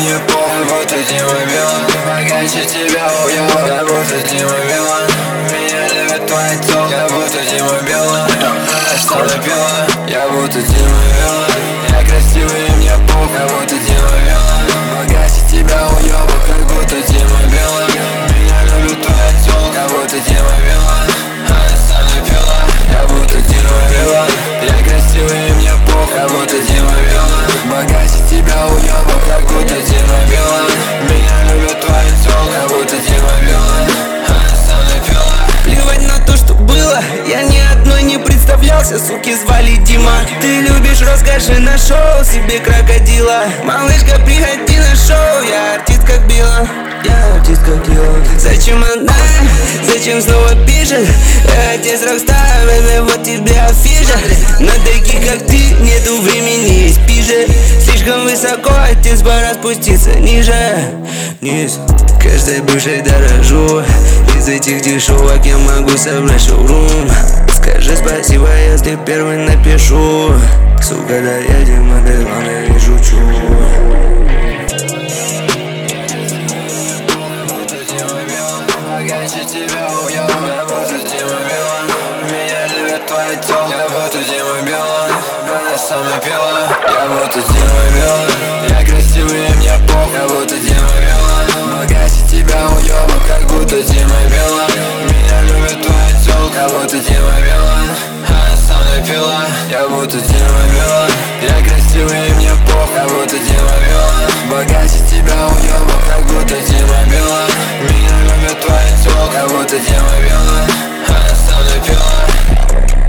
мне похуй, как будто Дима Билан. Богаче тебя уебал, как будто Дима Билан. Меня любит твоя тёлка, как будто Дима Билан. Что напила, я будто Дима Билан. Я красивый и мне похуй, как будто Дима Билан. Богаче тебя уебал, как будто Дима Билан. Меня любит твоя тёлка, как будто Дима Билан. Она сам напила, я будто Дима Билан. Я красивый и мне похуй, как будто Дима Билан. Богаче тебя уебал, как будто Дима Билан. Меня любит твоя тёлка, как будто Дима Билан. Она сам напила. Плевать на то, что было, я ни одной не представлялся. Суки звали Дима. Ты любишь, расскажи, нашел себе крокодила. Малышка, приходи на шоу, я артист как Билла. Я артист как Билла. Зачем она, зачем снова пишет? Я отец рокстар, baby, вот тебе афиша. На таких как ты нету времени, спи же. Слишком высоко, отец, пора спуститься ниже. Вниз, каждой бывшей дорожу. Из этих дешевок я могу собрать шоурум. Скажи спасибо, если первый напишу. Сука, да я Дима Билан, я не шучу. Богаче тебя уебал, как будто Дима Билан. Меня любит твоя тёлка, как будто Дима Билан. Она сам напила, я будто Дима Билан. Я красивый и мне похуй, как будто Дима Билан. Богаче тебя уебал, как будто Дима Билан. Меня любит твоя тёлка, как будто Дима Билан. Она сам напила, я будто Дима Билан. Я красивый и мне похуй, как будто Дима Билан. Богаче тебя уебал, как будто Дима Билан. Меня любит твоя тёлка, как будто Дима Билан.